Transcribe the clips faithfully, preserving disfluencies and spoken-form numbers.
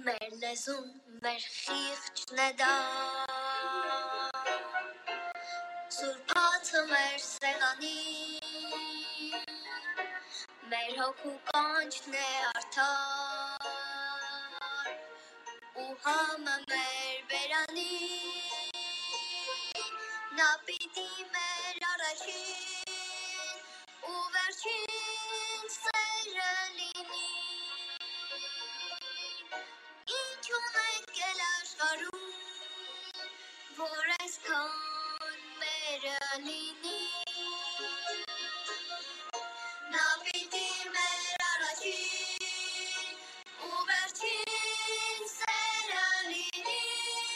մեր լեզուն, մեր խիղճ նետար, սուրբացը մեր սեղանի, մեր հոգու կանչն է արդար, ու համը մեր բերանի, նա պիտի մեր առաջին ու վերջին սերը լինի, ինչ ունենք էլ աշխարհում, որ այսքան մերը լինի, նա պիտի մեր առաջին ու վերջին սերը լինի,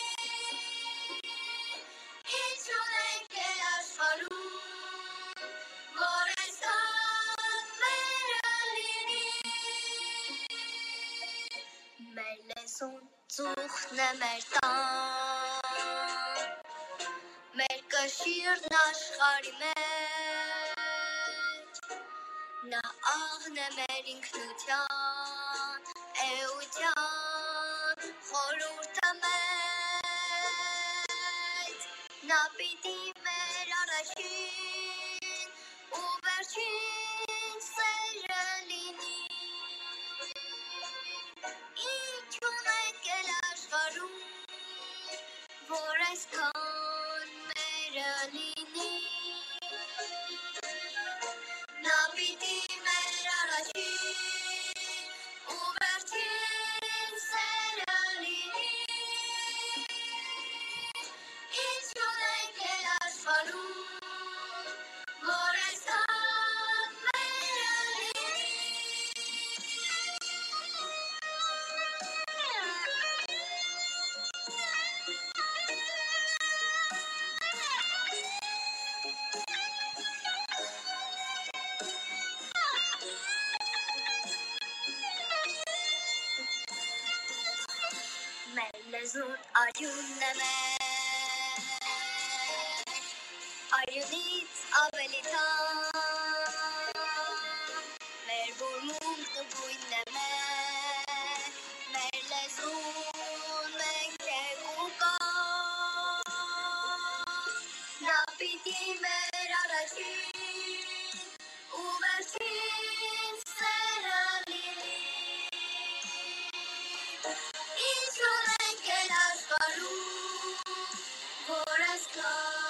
ինչ ունենք էլ աշխարհում, որ այսքան մերը լինի, մեր լեզուն ծուխն է մեր տան, մեր կշիռն աշխարհի մեջ, նա աղն է մեր ինքնության, էության, խորհուրդը մեծ, նա պիտի մեր առաջին ու վերջին սերը լինի, ինչ ունենք էլ աշխարհում, որ այսքան մերը լինի, նա պիտի մեր առաջին ու վերջին սերը լինի, ինչ ունենք էլ աշխարհում, որ այսքան մերը լինի, մեր լեզուն արյունն է մեր, արյունից ավելի թանկ, մեր բուրմունքն ու բույնն է մեր, մեր լեզուն մենք ենք ու կանք, նա պիտի մեր առաջին ու վերջին սերը լինի, ինչ ունենք էլ աշխարհում, որ այսքան